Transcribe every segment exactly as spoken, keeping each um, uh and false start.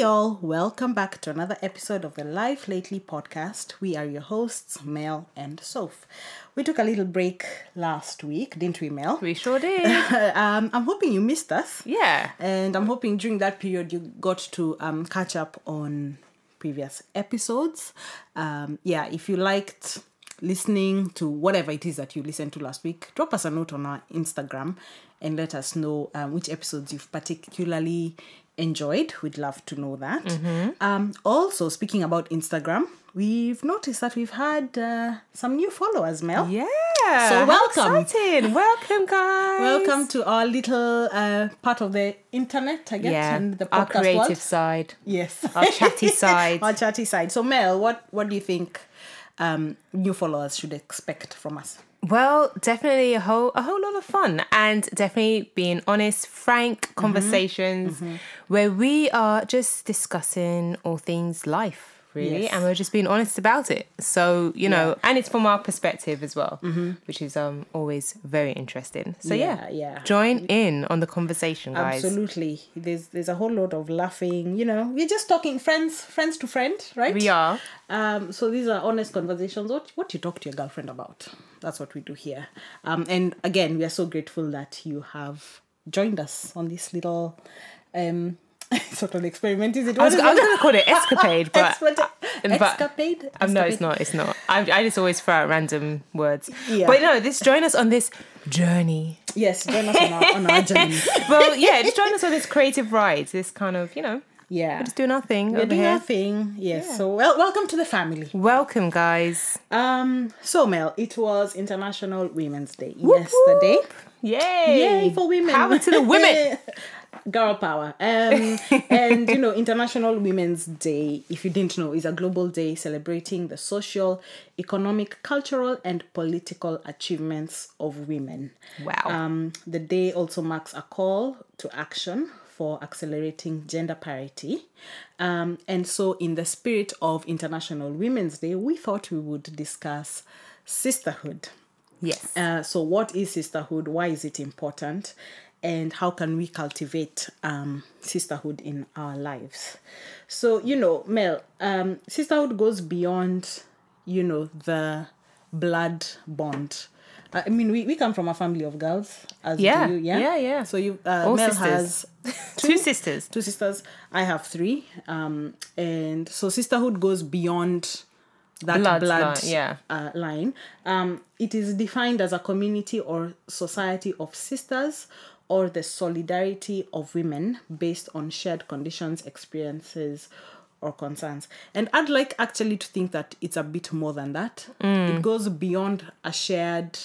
y'all, welcome back to another episode of the Life Lately podcast. We are your hosts, Mel and Soph. We took a little break last week, didn't we, Mel? We sure did. um, I'm hoping you missed us. Yeah. And I'm hoping during that period you got to um, catch up on previous episodes. Um, yeah, if you liked listening to whatever it is that you listened to last week, drop us a note on our Instagram and let us know um, which episodes you've particularly enjoyed. We'd love to know that. Mm-hmm. Um, also, speaking about Instagram, we've noticed that we've had uh, some new followers, Mel. Yeah. So welcome. How exciting. Welcome, guys. Welcome to our little uh, part of the internet, I guess, yeah. and the podcast our creative world. side. Yes. Our chatty side. Our chatty side. So, Mel, what, what do you think um, new followers should expect from us? Well, definitely a whole a whole lot of fun, and definitely being honest, frank conversations mm-hmm. Mm-hmm. where we are just discussing all things life, really, yes. and we're just being honest about it. So, you know, yeah. and it's from our perspective as well, mm-hmm. which is um always very interesting. So yeah, yeah, yeah, join in on the conversation, guys. Absolutely. There's there's a whole lot of laughing. You know, we're just talking friends, friends to friend, right? We are. Um. So these are honest conversations. What what you talk to your girlfriend about? That's what we do here. Um, and again, we are so grateful that you have joined us on this little um, sort of experiment. Is it? I was, was going to call it escapade, but... Expert- escapade? But, um, no, it's not. It's not. I, I just always throw out random words. Yeah. But no, this join us on this journey. Yes, join us on our, on our journey. Well, yeah, just join us on this creative ride. This kind of, you know... Yeah. We're just doing our thing. We're over doing here. our thing. Yes. Yeah. So well, welcome to the family. Welcome, guys. Um. So Mel, it was International Women's Day Whoop, yesterday. Whoop. Yay! Yay for women! Power to the women! Girl power. Um. And you know, International Women's Day, if you didn't know, is a global day celebrating the social, economic, cultural, and political achievements of women. Wow. Um. The day also marks a call to action for accelerating gender parity. Um, and so in the spirit of International Women's Day, we thought we would discuss sisterhood. Yes. Uh, so what is sisterhood? Why is it important? And how can we cultivate um, sisterhood in our lives? So, you know, Mel, um, sisterhood goes beyond, you know, the blood bond. I mean, we, we come from a family of girls, as yeah. do you, yeah? Yeah, yeah. So you, uh, All Mel sisters. has two, two sisters. Two sisters. I have three. Um, and so sisterhood goes beyond that blood, blood line, yeah. uh, line. Um, it is defined as a community or society of sisters or the solidarity of women based on shared conditions, experiences, or concerns. And I'd like actually to think that it's a bit more than that. Mm. It goes beyond a shared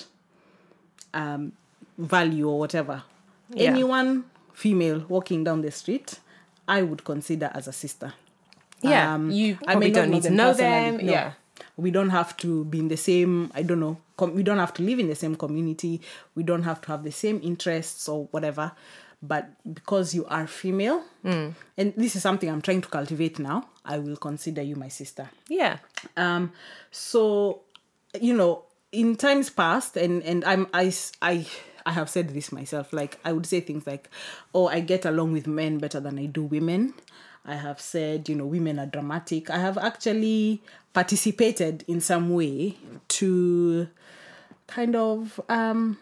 um, value or whatever. Yeah. Anyone female walking down the street, I would consider as a sister. Yeah, um, you I probably may don't need to know them. No. Yeah. We don't have to be in the same, I don't know, com- we don't have to live in the same community. We don't have to have the same interests or whatever. But because you are female, mm. and this is something I'm trying to cultivate now, I will consider you my sister. Yeah. Um. So, you know, in times past, and, and I'm I, I, I have said this myself, like I would say things like, oh, I get along with men better than I do women. I have said, you know, women are dramatic. I have actually participated in some way to kind of... um.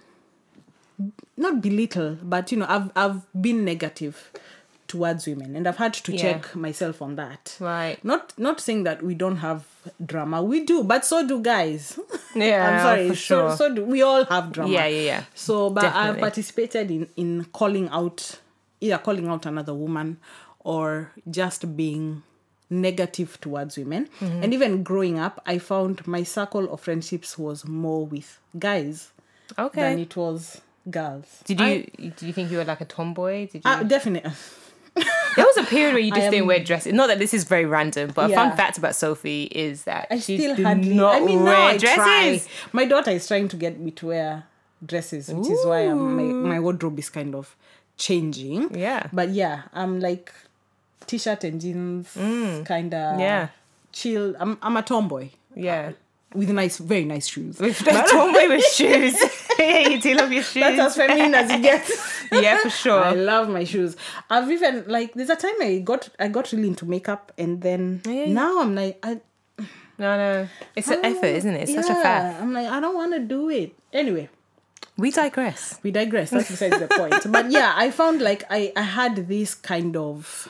not belittle, but, you know, I've I've been negative towards women, and I've had to yeah. check myself on that. Right. Not not saying that we don't have drama. We do, but so do guys. Yeah, I'm sorry. for sure. So, so do we all have drama. Yeah, yeah, yeah. So, but Definitely. I've participated in, in calling out, either calling out another woman or just being negative towards women. Mm-hmm. And even growing up, I found my circle of friendships was more with guys okay. than it was girls. Did you I, do you think you were like a tomboy? Did you? Uh, definitely. There was a period where you just am, didn't wear dresses. Not that this is very random, but yeah. a fun fact about Sophie is that I she still did hardly, not I mean, wear now I dresses. try. My daughter is trying to get me to wear dresses, which Ooh. is why I'm, my, my wardrobe is kind of changing. Yeah. But yeah, I'm like t-shirt and jeans, mm. kind of yeah. chill. I'm I'm a tomboy. Yeah. With nice, very nice shoes. With a tomboy with shoes. Yeah, you do love your shoes. That's as feminine as it gets. Yeah, for sure. I love my shoes. I've even like there's a time I got I got really into makeup, and then Yeah, yeah. now I'm like I No, no. It's an I effort, don't- isn't it? It's yeah, such a faff. I'm like I don't want to do it anyway. We digress. We digress. That's besides the point. But yeah, I found like I I had this kind of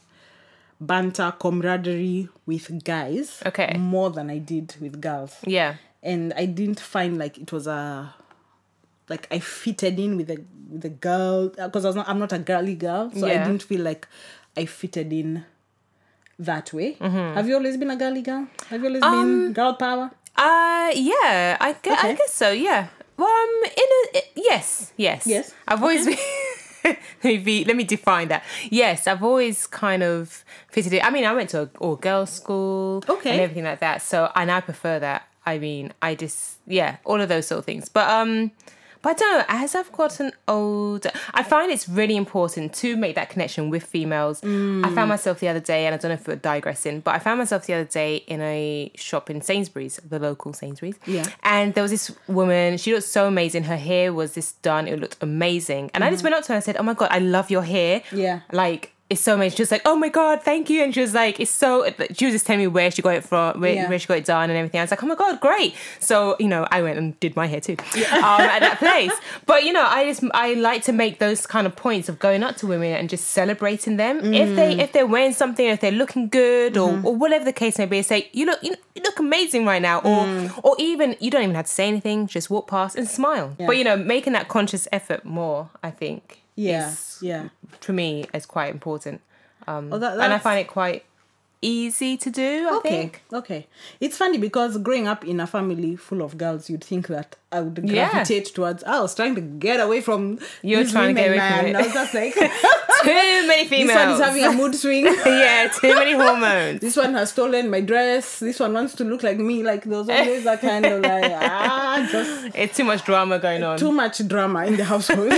banter camaraderie with guys, Okay. more than I did with girls. Yeah. And I didn't find like it was a like I fitted in with a with a girl because I was not I'm not a girly girl, so Yeah. I didn't feel like I fitted in that way. Have you always been a girly girl? Have you always been girl power? Uh, yeah, I guess, I Okay. guess so, yeah. Well, um, in a, i- yes, yes. Yes. I've always been, let me be, let me define that. Yes, I've always kind of fitted in. I mean, I went to a all girls school Okay. and everything like that. So, and I prefer that. I mean, I just, yeah, all of those sort of things. But, um, but I don't know, as I've gotten older, I find it's really important to make that connection with females. I found myself the other day, and I don't know if we're digressing, but I found myself the other day in a shop in Sainsbury's, the local Sainsbury's. Yeah. And there was this woman, she looked so amazing. Her hair was this done, it looked amazing. And I just went up to her and I said, oh my God, I love your hair. Yeah. Like, it's so amazing. She was like, oh my God, thank you. And she was like, it's so, she was just telling me where she got it from, where, Yeah. where she got it done and everything. I was like, oh my God, great. So, you know, I went and did my hair too um, at that place. But, you know, I just, I like to make those kind of points of going up to women and just celebrating them. If they, if they're wearing something, if they're looking good or, or whatever the case may be, say, you look, you, you look amazing right now. Or, or even, you don't even have to say anything, just walk past and smile. Yeah. But, you know, making that conscious effort more, I think, Yeah. is, Yeah. for me, is quite important. Um, Oh, that- and I that's- find it quite easy to do, I Okay, think. okay. It's funny because growing up in a family full of girls, you'd think that I would Yeah. gravitate towards. I was trying to get away from. You're these trying to get women, away from man. it. I was just like, Too many this females. one is having a mood swing. yeah, too many hormones. This one has stolen my dress. This one wants to look like me. Like there's always that kind of like ah, just It's too much drama going on. too much drama in the household.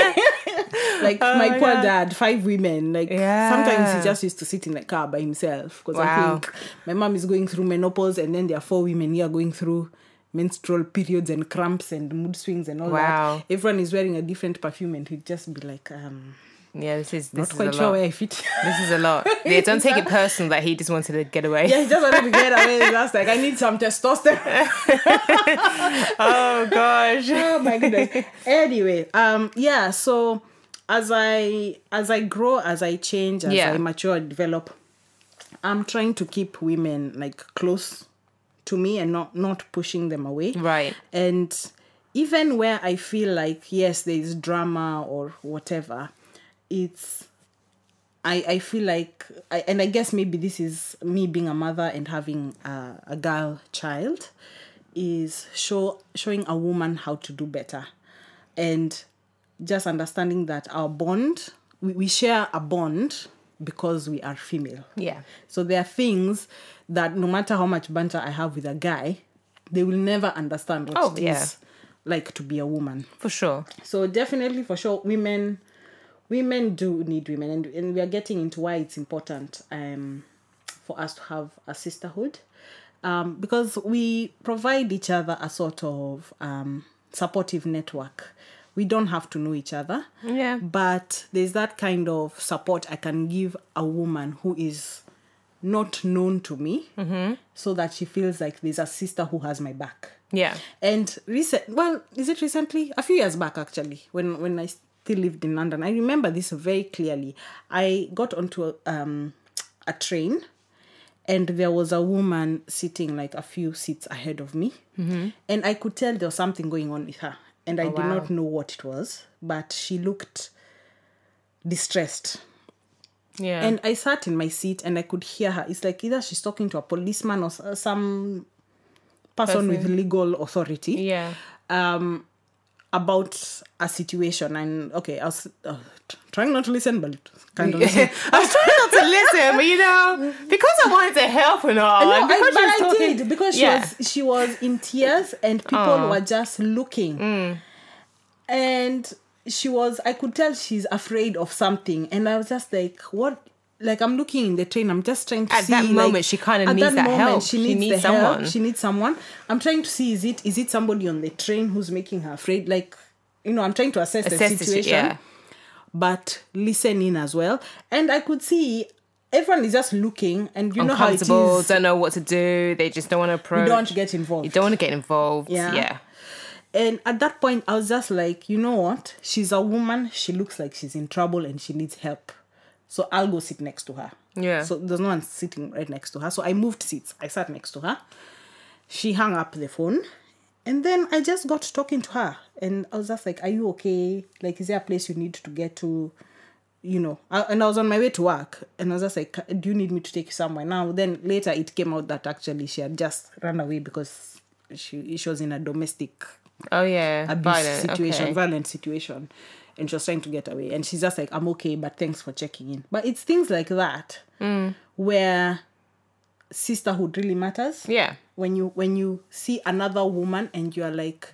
Like my my poor God. dad, five women. Like Yeah. sometimes he just used to sit in the car by himself because I Wow. think my mom is going through menopause, and then there are four women here going through menstrual periods and cramps and mood swings and all Wow. that. Everyone is wearing a different perfume, and he'd just be like, um, Yeah, this is this not is quite a sure lot. where I fit. This is a lot. Yeah, don't take it personal that he just wanted to get away. Yeah, he just wanted to get away. That's like I need some testosterone. Oh gosh. Oh my goodness. Anyway, um, yeah. So as I as I grow, as I change, as Yeah. I mature, develop, I'm trying to keep women like close to me and not not pushing them away. Right. And even where I feel like yes, there is drama or whatever, it's I, I feel like, I, and I guess maybe this is me being a mother and having a, a girl child, is show showing a woman how to do better. And just understanding that our bond, we, we share a bond because we are female. Yeah. So there are things that no matter how much banter I have with a guy, they will never understand what Oh, it yeah. is like to be a woman. For sure. So definitely for sure, women women do need women, and, and we are getting into why it's important um, for us to have a sisterhood, um, because we provide each other a sort of um, supportive network. We don't have to know each other, Yeah. but there's that kind of support I can give a woman who is not known to me, mm-hmm. so that she feels like there's a sister who has my back. Yeah. And recent, well, is it recently? A few years back, actually, when when I still lived in London, I remember this very clearly. I got onto a, um, a train, and there was a woman sitting like a few seats ahead of me, mm-hmm. and I could tell there was something going on with her, and I Oh, did wow. not know what it was, but she looked distressed. Yeah. And I sat in my seat and I could hear her. It's like either she's talking to a policeman or s- some person, Person. with legal authority yeah. um, about a situation. And okay, I was uh, t- trying not to listen, but kind of listening. I was trying not to listen, but you know, because I wanted to help and all. No, and I, because but she was I talking- did because she Yeah. was she was in tears and people Oh. were just looking, Mm. and she was. I could tell she's afraid of something, and I was just like, "What?" Like I'm looking in the train. I'm just trying to At see. that like, moment, she kinda at needs that help. She She needs, needs the help. someone. She needs someone. I'm trying to see is it is it somebody on the train who's making her afraid? Like you know, I'm trying to assess, Assess the the situ- situation. yeah. but listening as well. And I could see everyone is just looking, and you know how it Uncomfortable, is. don't know what to do. They just don't want to approach. You don't want to get involved. You don't want to get involved. Yeah. Yeah. And at that point, I was just like, you know what? She's a woman. She looks like she's in trouble and she needs help. So I'll go sit next to her. Yeah. So there's no one sitting right next to her. So I moved seats. I sat next to her. She hung up the phone. And then I just got talking to her. And I was just like, are you okay? Like, is there a place you need to get to? You know. I, and I was on my way to work. And I was just like, do you need me to take you somewhere? Now, then later it came out that actually she had just run away because she, she was in a domestic Oh, yeah. abuse Violent. situation, Okay. violent situation. And she was trying to get away. And she's just like, I'm okay, but thanks for checking in. But it's things like that Mm. where sisterhood really matters. Yeah. When you when you see another woman and you're like,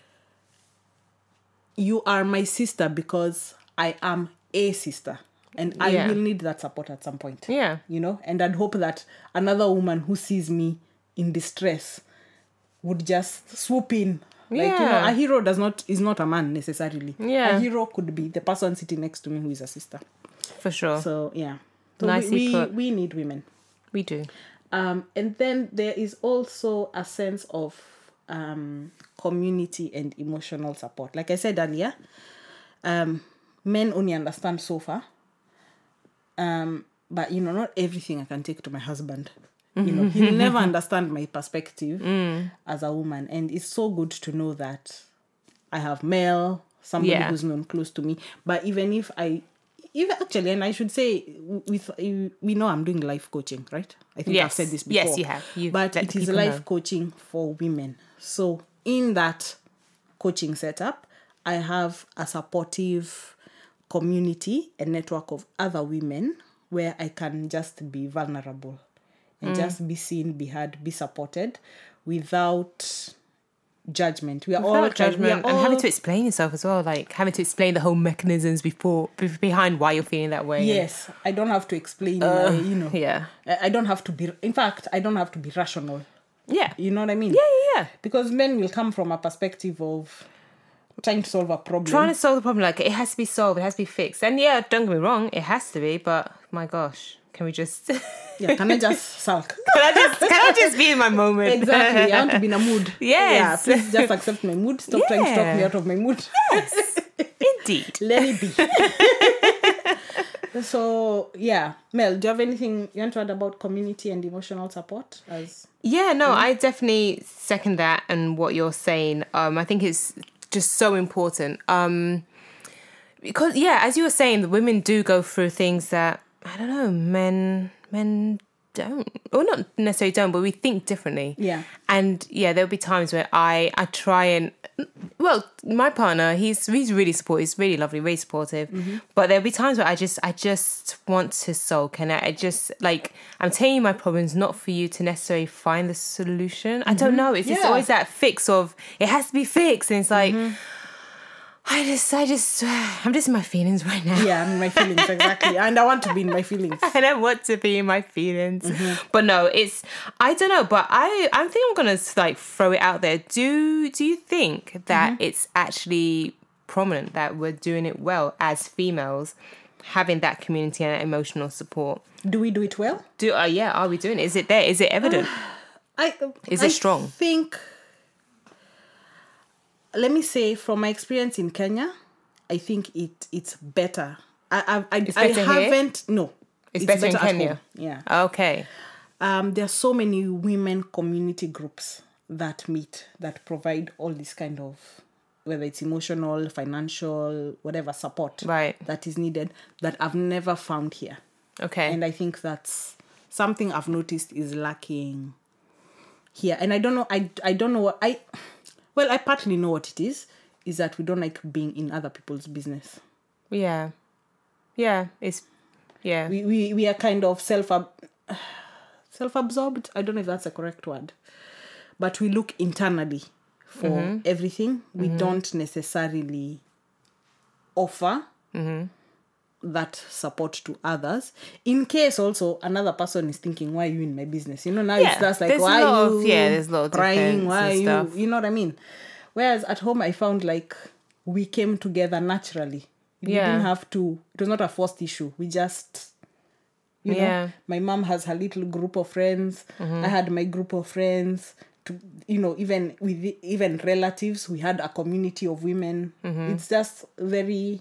you are my sister because I am a sister. And I Yeah. will need that support at some point. Yeah. You know? And I'd hope that another woman who sees me in distress would just swoop in. Like, you know, Yeah. a hero does not is not a man necessarily. Yeah. A hero could be the person sitting next to me who is a sister. For sure. So yeah. So Nicely we, we, put. we need women. We do. Um, and then there is also a sense of um, community and emotional support. Like I said earlier, um, men only understand so far. Um, but, you know, not everything I can take to my husband. You know, he'll never understand my perspective Mm. as a woman. And it's so good to know that I have Mel, somebody Yeah. who's known close to me. But even if I... Even actually, and I should say, with we know I'm doing life coaching, right? I think I've Yes. said this before. Yes, you have. You've but let it the is people life know. coaching for women. So in that coaching setup, I have a supportive community, a network of other women where I can just be vulnerable and Mm. just be seen, be heard, be supported without judgment. We are Without all judgment, we are and all, having to explain yourself as well, like having to explain the whole mechanisms before be- behind why you're feeling that way. Yes, I don't have to explain my, you know. Yeah. I I don't have to be, in fact, I don't have to be rational. Yeah. You know what I mean? Yeah, yeah, yeah. Because men will come from a perspective of trying to solve a problem. Trying to solve the problem, like it has to be solved, it has to be fixed. And yeah, don't get me wrong, it has to be, but my gosh, can we just can Yeah, can I just sulk? I just can I just be in my moment? Exactly. I want to be in a mood. Yes. Yeah, please just accept my mood. Stop trying to talk me Yeah. out of my mood. Yes. Indeed. Let it be. So, yeah. Mel, do you have anything you want to add about community and emotional support? As Yeah, no, I definitely second that and what you're saying. Um, I think it's just so important. Um, because yeah, as you were saying, the women do go through things that I don't know, men men don't, or not necessarily don't, but we think differently. Yeah. And yeah, there'll be times where I I try and well, my partner, he's he's really supportive, he's really lovely, really supportive. Mm-hmm. But there'll be times where I just I just want to sulk, and I, I just like I'm telling you my problems, not for you to necessarily find the solution. I don't know. It's just Yeah. always that fix of it has to be fixed, and it's like I just I just I'm just in my feelings right now. yeah, I'm in my feelings, exactly. And I want to be in my feelings. I don't want to be in my feelings. But no, it's I don't know, but I I think I'm gonna like throw it out there. Do do you think that it's actually prominent that we're doing it well as females, having that community and emotional support? Do we do it well? Do uh, yeah, are we doing it? Is it there? Is it evident? I Is I it strong? think, let me say, from my experience in Kenya, I think it it's better. I I, I, It's I better here? haven't no. It's better in at Kenya? home. Yeah. Okay. Um, there are so many women community groups that meet that provide all this kind of, whether it's emotional, financial, whatever support Right. that is needed, that I've never found here. Okay. And I think that's something I've noticed is lacking here. And I don't know, I, I don't know what, I, well, I partly know what it is, is that we don't like being in other people's business. yeah. Yeah. It's yeah. We, we, we are kind of self, self-absorbed. I don't know if that's a correct word. But we look internally for Mm-hmm. everything. We don't necessarily offer Mm-hmm. that support to others. In case also another person is thinking, why are you in my business? You know, now Yeah, it's just like, there's why a lot are of- you yeah, there's a lot of crying? defense Why are and you? stuff. You know what I mean? Whereas at home, I found like we came together naturally. We Yeah. didn't have to. It was not a forced issue. We just, you know, Yeah. my mom has her little group of friends. Mm-hmm. I had my group of friends. To, you know, even with the, even relatives, we had a community of women. Mm-hmm. It's just very.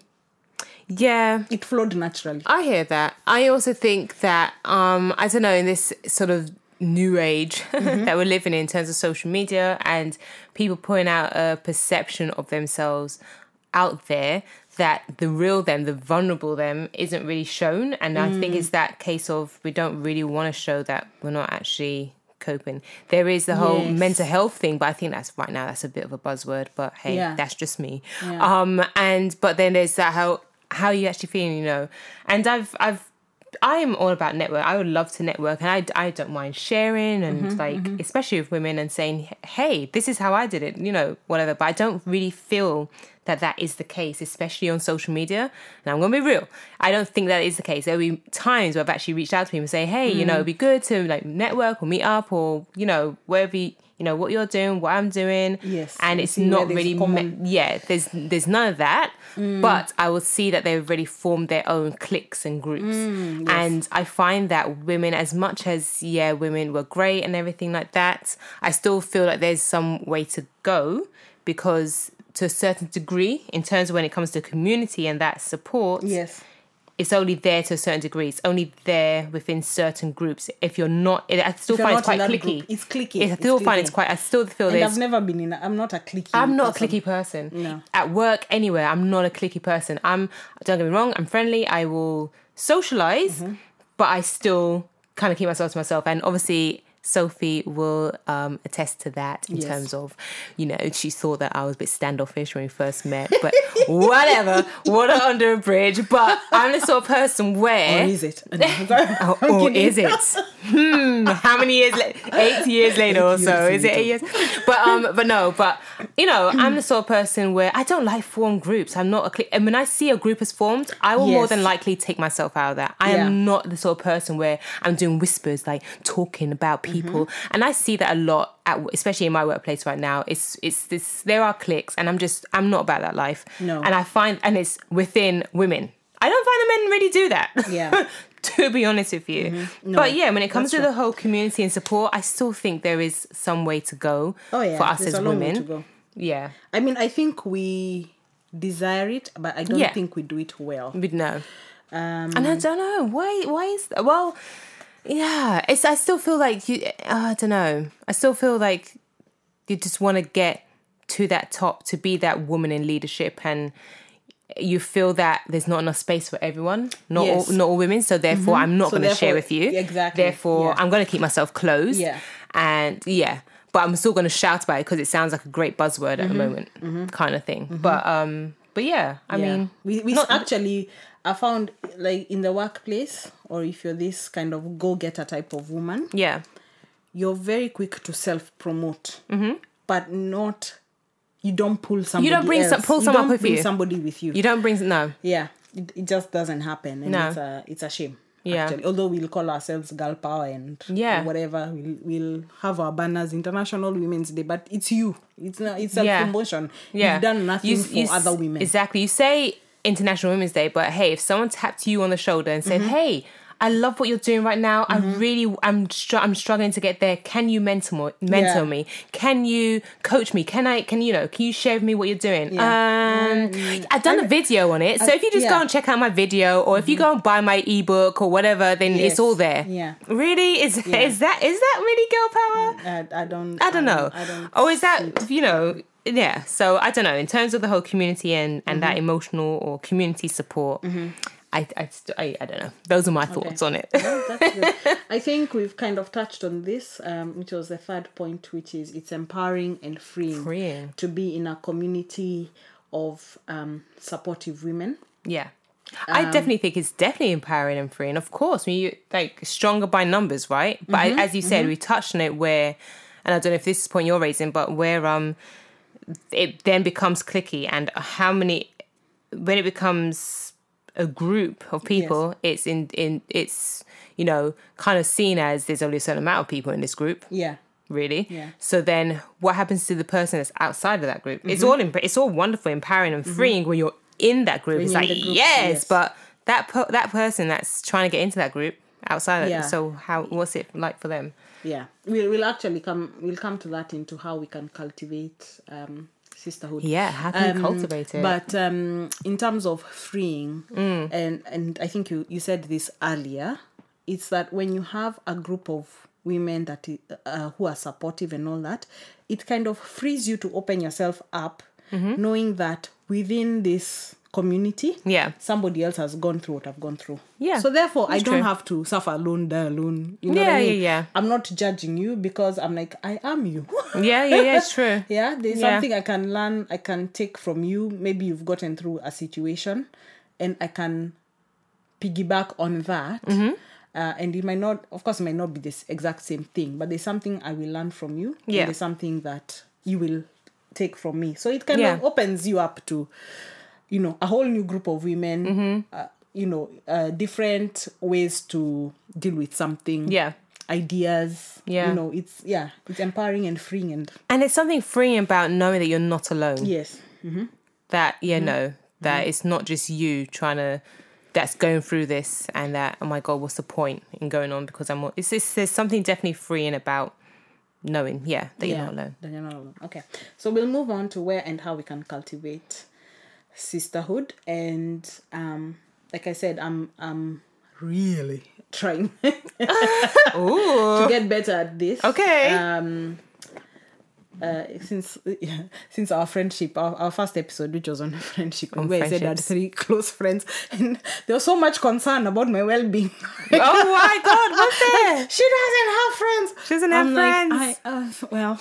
Yeah. It flowed naturally. I hear that. I also think that, um, I don't know, in this sort of new age Mm-hmm. that we're living in, in terms of social media and people putting out a perception of themselves out there, that the real them, the vulnerable them, isn't really shown. And I think it's that case of we don't really want to show that we're not actually coping. There is the whole Yes. mental health thing, but I think that's right now that's a bit of a buzzword. But hey, Yeah. that's just me. Yeah. Um, and but then there's that how how you actually feeling, you know. And I've I've I am all about network. I would love to network, and I, I don't mind sharing and Mm-hmm, like especially with women and saying, hey, this is how I did it, you know, whatever. But I don't really feel that that is the case, especially on social media. And I'm going to be real. I don't think that is the case. There'll be times where I've actually reached out to people and say, hey, you know, it'd be good to like network or meet up or, you know, wherever you, you know, what you're doing, what I'm doing. Yes, And and it's see not where there's really, common- me- yeah, there's there's none of that. But I will see that they've already formed their own cliques and groups. And I find that women, as much as, yeah, women were great and everything like that, I still feel like there's some way to go, because to a certain degree, in terms of when it comes to community and that support, Yes. it's only there to a certain degree. It's only there within certain groups. If you're not, I still If you're find it's not in quite that clicky. group, it's clicky. I It's still find it's clicky. quite, I still feel And there's I've never been in. A, I'm not a clicky. I'm not person. a clicky person. No. At work, anywhere, I'm not a clicky person. I'm, don't get me wrong, I'm friendly. I will socialize, Mm-hmm. but I still kind of keep myself to myself. And obviously, Sophie will um, attest to that in Yes. terms of, you know, she thought that I was a bit standoffish when we first met, but whatever, water under a bridge. But I'm the sort of person where. Or is it? Oh, or is it? Hmm. How many years later? Eight years later or so. years Is it eight years? But um, but no. But you know, I'm the sort of person where I don't like formed groups. I'm not a. Cl- and when I see a group is formed, I will more Yes. than likely take myself out of that. I Yeah. am not the sort of person where I'm doing whispers, like talking about people. Mm-hmm. And I see that a lot, at, especially in my workplace right now. It's it's this. There are cliques, and I'm just I'm not about that life. No. And I find, and it's within women. I don't find the men really do that. Yeah. To be honest with you. Mm-hmm. No, but yeah, when it comes to that's the whole community and support, I still think there is some way to go Oh yeah. for us There's as a long way women. to go. Yeah. I mean, I think we desire it, but I don't Yeah. think we do it well. We'd know. Um, And I don't know. Why why is that? Well, yeah, it's I still feel like you uh, I don't know. I still feel like you just want to get to that top, to be that woman in leadership, and you feel that there's not enough space for everyone, not Yes. all, not all women. So therefore, I'm not So going to share therefore- with you. exactly, Therefore, yeah. I'm going to keep myself closed. Yeah. And yeah, but I'm still going to shout about it because it sounds like a great buzzword at the moment, kind of thing. But um, but yeah, I yeah. mean, we we not- actually I found like in the workplace, or if you're this kind of go-getter type of woman, yeah, you're very quick to self-promote, but not. You don't pull somebody. don't bring else. some- pull you someone don't with bring you. somebody with you. you don't bring no. Yeah, it, it just doesn't happen, and No. it's a it's a shame. Yeah. Actually. Although we'll call ourselves girl power and Yeah. whatever, we'll we'll have our banners International Women's Day, but it's you. It's not. It's self Yeah. promotion. Yeah, You've done nothing You- for you s- other women. Exactly. You say International Women's Day, but hey, if someone tapped you on the shoulder and said, Mm-hmm. "Hey, I love what you're doing right now. I really, I'm, str- I'm struggling to get there. Can you mentor me? Mentor Yeah. me? Can you coach me? Can I? Can you know? Can you share with me what you're doing? Yeah. Um, I've done a video on it, so if you just go yeah. and check out my video, or if you go and buy my ebook or whatever, then Yes. it's all there. Yeah. Really? Is Yeah. is that is that really girl power? I, I don't. I don't know. I don't. Or is that, you know, yeah. So I don't know. In terms of the whole community and, and Mm-hmm. that emotional or community support, I, I, st- I, I don't know. Those are my thoughts on it. Oh, that's good. I think we've kind of touched on this, um, which was the third point, which is it's empowering and freeing, Freeing. to be in a community of um, supportive women. Yeah. Um, I definitely think it's definitely empowering and freeing. Of course, when you like stronger by numbers, right? But Mm-hmm, I, as you said, we touched on it where, and I don't know if this is the point you're raising, but where um, it then becomes clicky, and how many, when it becomes a group of people, it's in in it's you know kind of seen as there's only a certain amount of people in this group. Yeah. Really. Yeah. So then, what happens to the person that's outside of that group? It's all imp- it's all wonderful, empowering, and freeing when you're in that group, When it's you're like, in the group, yes, yes. but that per- that person that's trying to get into that group outside, Yeah. of, so how what's it like for them? Yeah, we'll, we'll actually come, we'll come to that into how we can cultivate um, sisterhood. Yeah, how can um, we cultivate it? But um, in terms of freeing, Mm. and, and I think you, you said this earlier, it's that when you have a group of women that uh, who are supportive and all that, it kind of frees you to open yourself up, Mm-hmm. knowing that within this community, Yeah. somebody else has gone through what I've gone through. Yeah, So therefore, I that's don't true. have to suffer alone, die alone. You know what Yeah, I mean? yeah, yeah. I'm not judging you because I'm like, I am you. Yeah, yeah, yeah, it's true. Yeah, there's Yeah. something I can learn, I can take from you. Maybe you've gotten through a situation and I can piggyback on that. Mm-hmm. Uh, and it might not, of course, it might not be this exact same thing, but there's something I will learn from you. Yeah. And there's something that you will take from me. So it kind Yeah. of opens you up to, you know, a whole new group of women, Mm-hmm. uh, you know, uh, different ways to deal with something. Yeah. Ideas. Yeah. You know, it's, yeah, it's empowering and freeing. And And it's something freeing about knowing that you're not alone. yes. That, yeah, Mm-hmm. no, that it's not just you trying to, that's going through this and that, oh my God, what's the point in going on? Because I'm, it's, it's there's something definitely freeing about knowing, yeah, that you're Yeah, not alone. that you're not alone. Okay. So we'll move on to where and how we can cultivate sisterhood. And um, like I said, I'm I'm really trying to get better at this. Okay. Um uh, since yeah, since our friendship, our, our first episode, which was on friendship, On where I said I had friendships. three close friends, and there was so much concern about my well-being. Oh my God, what's that? She doesn't have friends. She doesn't have I'm friends. Like, I, uh, well,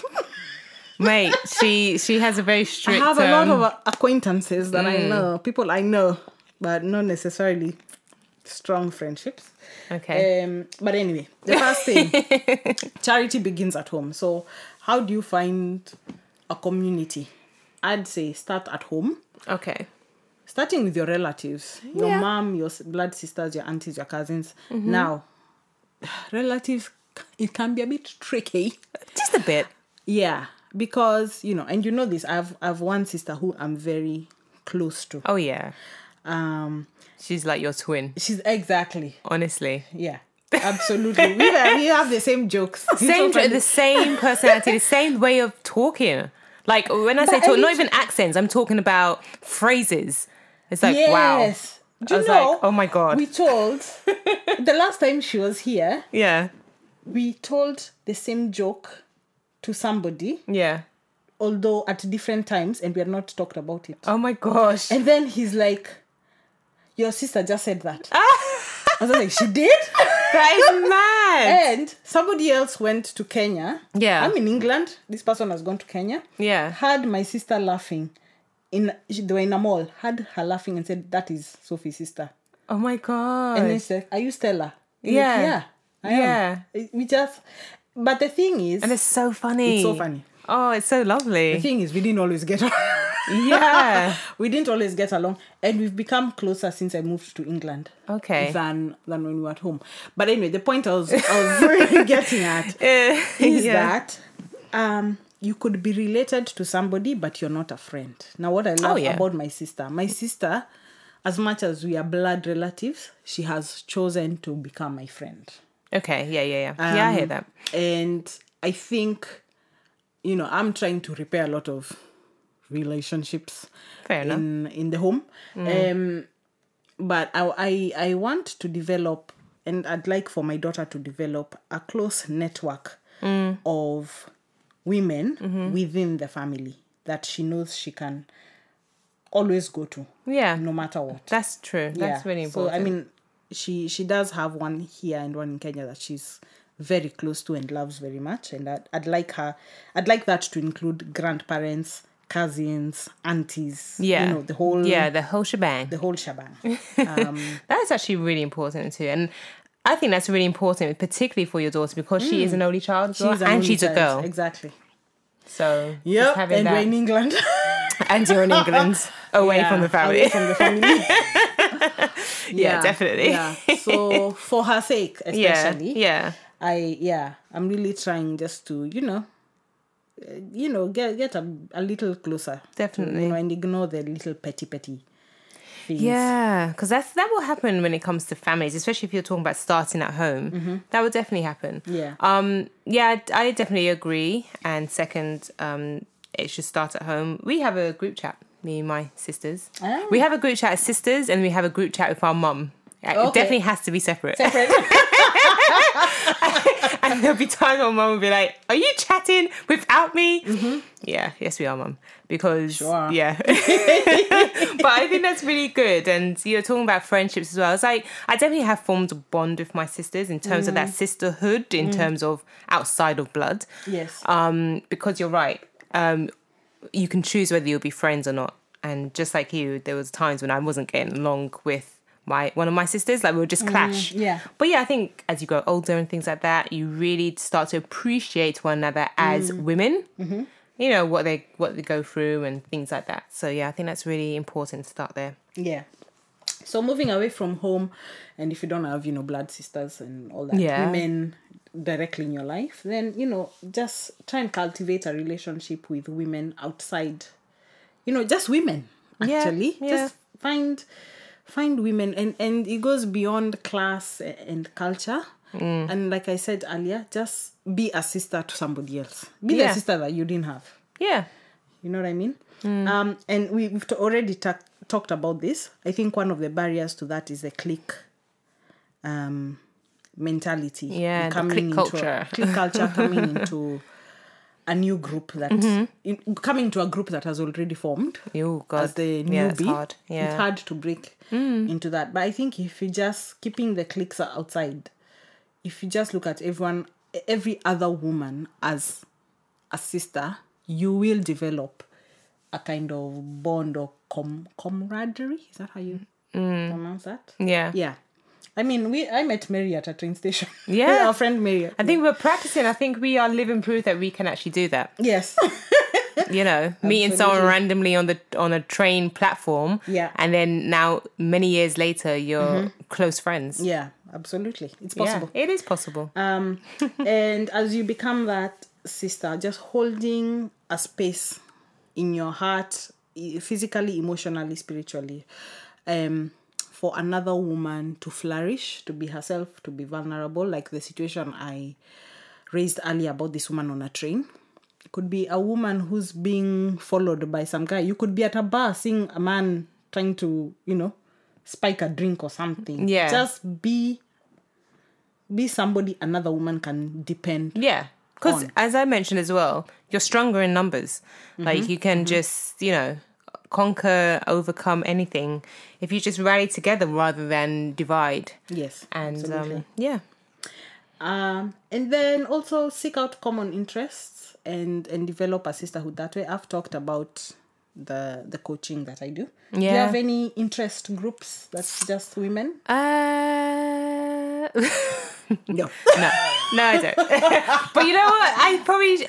Mate, she she has a very I strict. have a lot um, of acquaintances that I know, people I know, but not necessarily strong friendships. Okay. Um, but anyway, the first thing, charity begins at home. So how do you find a community? I'd say start at home. Okay. Starting with your relatives, your Yeah. mom, your s- blood sisters, your aunties, your cousins. Now, relatives, it can be a bit tricky. Just a bit. Yeah, because, you know, and you know this, I've I've one sister who I'm very close to. Oh yeah. Um, She's like your twin, she's exactly, honestly. yeah, absolutely. we, have, we have the same jokes. It's so Same, funny. the same personality, the same way of talking. Like when I say But talk, I not need even accents. I'm talking about phrases. It's like wow. Yes. Do I you was know? like, oh my God. We told the last time she was here, Yeah. we told the same joke to somebody, Yeah. although at different times, and we had not talked about it. Oh my gosh. And then he's like, "Your sister just said that." Ah, I was like, "She did?" that is mad. And somebody else went to Kenya. Yeah. I'm in England. This person has gone to Kenya. Yeah. Had my sister laughing. In they were in a mall. Had her laughing and said, "That is Sophie's sister." Oh my God. And then she said, "Are you Stella?" I'm Yeah. Like, yeah. I am. Yeah. We just. But the thing is, And it's so funny. it's so funny. Oh, it's so lovely. The thing is, we didn't always get along. Yeah. we didn't always get along, and we've become closer since I moved to England. Okay. Than than when we were at home. But anyway, the point I was I was really getting at Eh, is yeah. that um you could be related to somebody, but you're not a friend. Now, what I love Oh, yeah. about my sister, my sister, as much as we are blood relatives, she has chosen to become my friend. Okay. Yeah. Yeah. Yeah. yeah. I hear Um, that. And I think, you know, I'm trying to repair a lot of relationships Fair enough. in in the home. Um, but I, I I want to develop, and I'd like for my daughter to develop a close network of women within the family that she knows she can always go to, Yeah. no matter what. That's true. That's really important. So I mean, she she does have one here and one in Kenya that she's very close to and loves very much, and I'd, I'd like her, I'd like that to include grandparents, cousins, aunties, yeah. you know, the whole yeah, the whole shebang. the whole shebang. Um, That is actually really important too, and I think that's really important, particularly for your daughter, because she is an only child as well, she's an and only she's a child. girl. Exactly. So Yeah, just having and that, we're in England, and you're in England, away Yeah, from the family. away from the family. Yeah, definitely. Yeah. So for her sake, Yeah, especially, yeah, I yeah, I'm really trying just to you know, uh, you know, get get a, a little closer, Definitely. you know, and ignore the little petty petty things. Yeah, because that's that will happen when it comes to families, especially if you're talking about starting at home. Mm-hmm. That will definitely happen. Yeah. Um. Yeah, I definitely agree. And second, um, it should start at home. We have a group chat, me and my sisters. Oh. We have a group chat as sisters, and we have a group chat with our mum. It Okay. definitely has to be separate. Separate. And there'll be times when mum will be like, "Are you chatting without me?" Mm-hmm. Yeah, yes, we are, mum. Because Sure. yeah, but I think that's really good. And you're talking about friendships as well. It's like I definitely have formed a bond with my sisters in terms mm. of that sisterhood, in mm. terms of outside of blood. Yes. Um, because you're right. Um, you can choose whether you'll be friends or not. And just like you, there was times when I wasn't getting along with my one of my sisters, like we would just clash. Mm, yeah. But yeah, I think as you grow older and things like that, you really start to appreciate one another as mm. women. Mm-hmm. You know what they what they go through and things like that. So yeah, I think that's really important to start there. Yeah. So moving away from home, and if you don't have, you know, blood sisters and all that, Yeah. women directly in your life, then, you know, just try and cultivate a relationship with women outside, you know, just women, actually. Yeah, yeah. Just find find women, and, and it goes beyond class and culture. Mm. And like I said earlier, just be a sister to somebody else. Be Yeah. the sister that you didn't have. Yeah. You know what I mean? Mm. Um, and we, we've t- already ta- talked about this. I think one of the barriers to that is the clique um, mentality. Yeah, the coming clique into culture. A, clique culture coming into a new group that... Mm-hmm. In, coming to a group that has already formed. Oh, God. As the Yeah, it's newbie. hard. Yeah. It's hard to break mm. into that. But I think if you just... Keeping the cliques outside... If you just look at everyone, every other woman as a sister, you will develop a kind of bond or com- camaraderie. Is that how you mm. pronounce that? Yeah. Yeah. I mean, we. I met Mary at a train station. Yeah. Our friend Mary. I think we're practicing. I think we are living proof that we can actually do that. Yes. You know, meeting someone randomly on the on a train platform. Yeah. And then now, many years later, you're mm-hmm. close friends. Yeah, absolutely. It's possible. Yeah, it is possible. Um, and as you become that sister, just holding a space in your heart, physically, emotionally, spiritually, um, for another woman to flourish, to be herself, to be vulnerable, like the situation I raised earlier about this woman on a train. It could be a woman who's being followed by some guy. You could be at a bar seeing a man trying to, you know, spike a drink or something. Yeah. Just be be somebody another woman can depend. Yeah. Because as I mentioned as well, you're stronger in numbers. Mm-hmm. Like you can mm-hmm. just, you know, conquer, overcome anything if you just rally together rather than divide. Yes. And absolutely. um, yeah. Um, and then also seek out common interests and, and develop a sisterhood that way. I've talked about the the coaching that I do. Yeah. Do you have any interest groups that's just women? Uh... no. No. No, I don't. But you know what? I probably...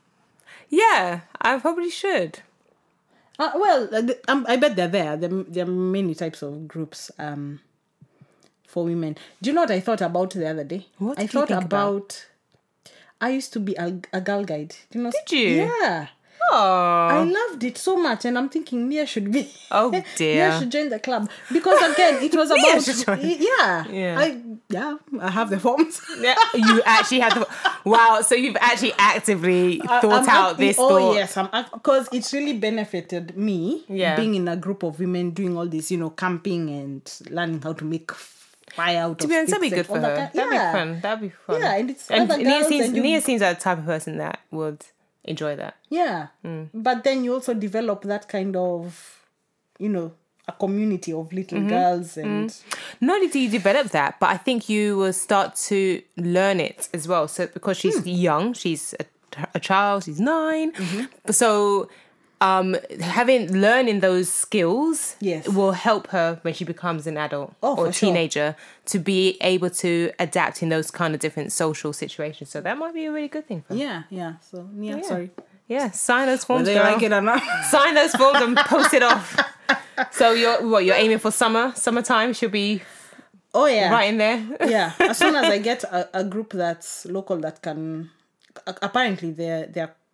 Yeah, I probably should. Uh, well, um, I bet they're there. There, there are many types of groups um, for women. Do you know what I thought about the other day? What I did you thought think about... about? I used to be a, a girl guide. Do you know? Did you? Yeah. Oh. I loved it so much, and I'm thinking Nia should be. Oh dear. Nia should join the club because again, it was Nia about. should join. Yeah. Yeah. I yeah. I have the forms. Yeah, you actually had the wow. So you've actually actively thought I'm out acting, this oh thought. yes, I'm because it's really benefited me. Yeah. Being in a group of women doing all this, you know, camping and learning how to make fire out To of be honest, that'd be sticks good and for all her. that. That'd Yeah. be fun. That'd be fun. Yeah, and it's and other Nia girls seems and you- Nia seems like the type of person that would enjoy that. Yeah. Mm. But then you also develop that kind of, you know, a community of little Mm-hmm. girls and... Mm. Not only do you develop that, but I think you will start to learn it as well. So because she's Hmm. young, she's a, a child, she's nine. Mm-hmm. So um, having, learning those skills Yes. will help her when she becomes an adult Oh, or for a sure. teenager to be able to adapt in those kind of different social situations. So that might be a really good thing for her. Yeah, yeah. So, yeah, Yeah. sorry. Yeah, sign those forms, Whether they girl. like it or not. Sign those forms and post it off. So you're what? You're aiming for summer, summertime. She'll be Oh, yeah. right in there. Yeah. As soon as I get a, a group that's local that can... Apparently, there there are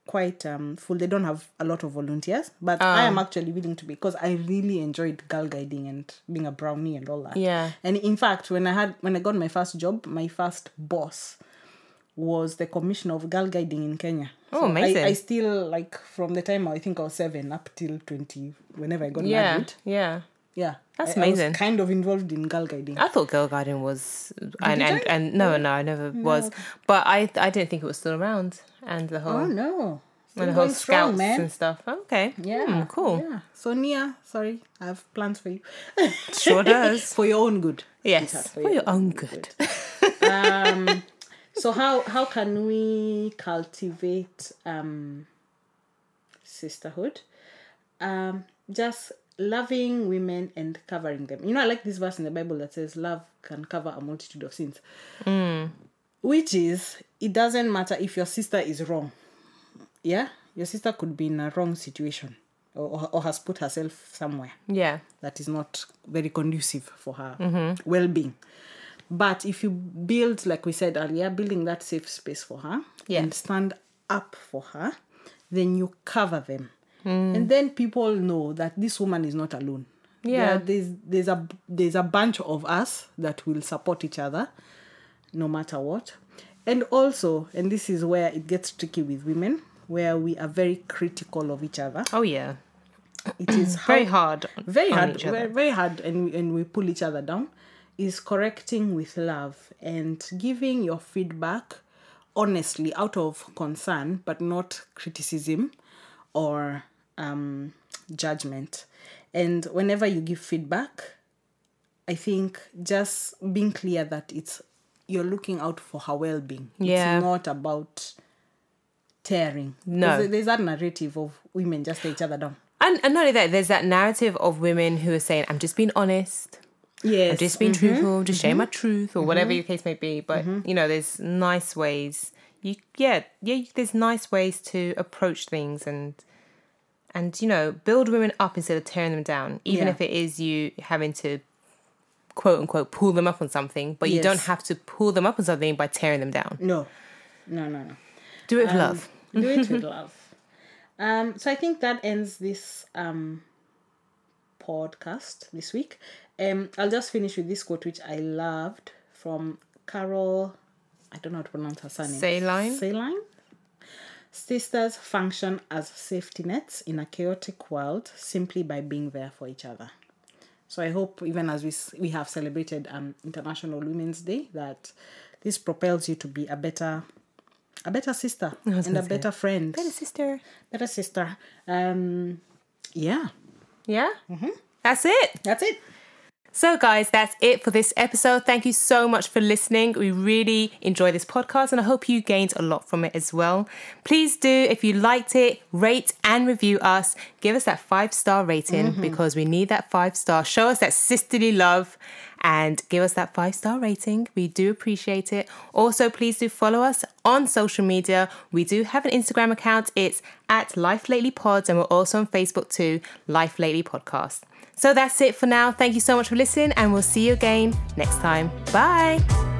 quite um, full. They don't have a lot of volunteers, but um, I am actually willing to be, because I really enjoyed girl guiding and being a brownie and all that. Yeah. And in fact, when I had when I got my first job, my first boss was the commissioner of girl guiding in Kenya. Oh, so amazing. I, I still, like, from the time I think I was seven up till twenty, whenever I got yeah. married. Yeah. Yeah. That's I, amazing. I was kind of involved in girl guiding. I thought girl guiding was, and, you and, join? and no, no, I never No, was. okay. But I I didn't think it was still around. And the whole, Oh, no. and the Still whole going strong, scouts man. and stuff. Okay. Yeah. Hmm, cool. Yeah. So, Nia, sorry, I have plans for you. Sure does. For your own good. Yes. Sweetheart, For your own good. um, so how how can we cultivate um, sisterhood? Um, just loving women and covering them. You know, I like this verse in the Bible that says, love can cover a multitude of sins. Mm. Which is, it doesn't matter if your sister is wrong. Yeah? Your sister could be in a wrong situation, or, or has put herself somewhere Yeah. that is not very conducive for her Mm-hmm. well-being. But if you build, like we said earlier, building that safe space for her Yeah. and stand up for her, then you cover them. Mm. And then people know that this woman is not alone. Yeah. There- there's there's a there's a bunch of us that will support each other no matter what. And also, and this is where it gets tricky with women, where we are very critical of each other. Oh, yeah. It is Very how- hard. very on hard, each other. very, very hard, and we, and we pull each other down, is correcting with love and giving your feedback honestly out of concern, but not criticism or um, judgment. And whenever you give feedback, I think just being clear that it's you're looking out for her well-being. Yeah. It's not about tearing. No. There's, there's that narrative of women just tear each other down. And, and not only that, there's that narrative of women who are saying, I'm just being honest. Yes. I'm just being truthful, just sharing my truth, or whatever your case may be. But, you know, there's nice ways. You Yeah, yeah. There's nice ways to approach things and, and you know, build women up instead of tearing them down. Even Yeah. if it is you having to, quote unquote, pull them up on something. But you Yes. don't have to pull them up on something by tearing them down. No. No, no, no. Do it with love. Do it with love. Um, so I think that ends this um, podcast this week. Um, I'll just finish with this quote, which I loved, from Carol, I don't know how to pronounce her surname. Saline? Saline. Sisters function as safety nets in a chaotic world simply by being there for each other. So I hope, even as we s- we have celebrated um, International Women's Day, that this propels you to be a better a better sister was and a gonna say. better friend. Better sister. Better sister. Um, yeah, Yeah? That's it. that's it. So, guys, that's it for this episode. Thank you so much for listening. We really enjoy this podcast and I hope you gained a lot from it as well. Please do, if you liked it, rate and review us. Give us that five-star rating because we need that five star. Show us that sisterly love and give us that five-star rating. We do appreciate it. Also, please do follow us on social media. We do have an Instagram account. It's at Life Lately Pods, and we're also on Facebook too, Life Lately Podcast. So that's it for now. Thank you so much for listening, and we'll see you again next time. Bye.